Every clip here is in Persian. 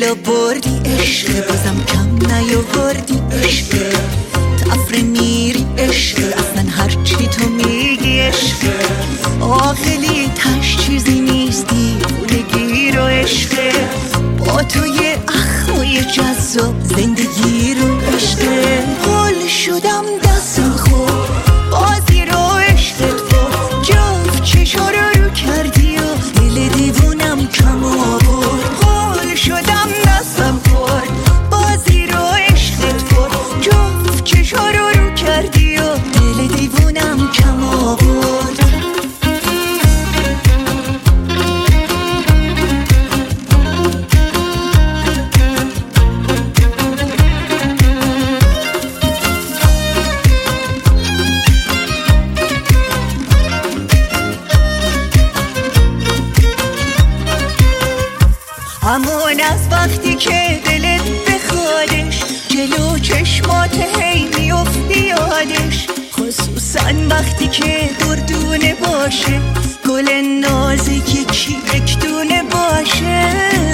دلو بردی عشق، بازم کم نیاوردی عشق، تفره میری عشق، اصلا هرچی تو میگی عشق، عاقلی تش چیزی نیستی پولگیر و عشق، با توی اخوی جذاب زندگی رو عشق، حال شدم دستم خود بازی رو عشقت بود، جفت چشا رو کردی و دل دیوونم کم آورد، حال شدم دستم خود بازی رو عشقت بود، جفت چشا رو کردی و دل دیوونم کم آورد. همون از وقتی که دلت بخوادش جلو چشمات هی میفتی یادش، خصوصا وقتی که دردونه باشه، گل نازکی یک دونه باشه،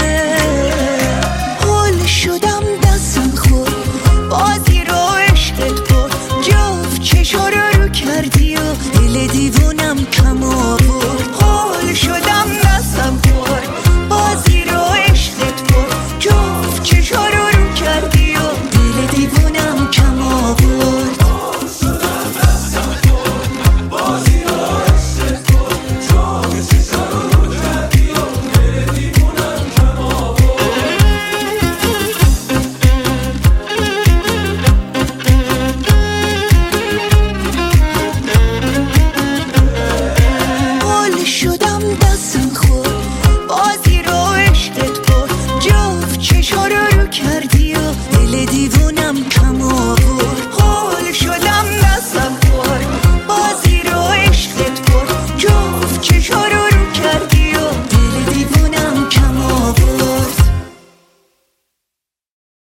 حال شدم دستم خود بازی رو عشقت بود، جفت چشا رو کردی و دل دیوونم کم آورد، حال شدم دستم خود بازی رو عشقت بود، جفت چشا رو کردی و دل دیوونم کم آورد. حال شدم دستم خود بازی رو عشقت بود، جفت چشا رو کردی و دل دیوونم کم آورد.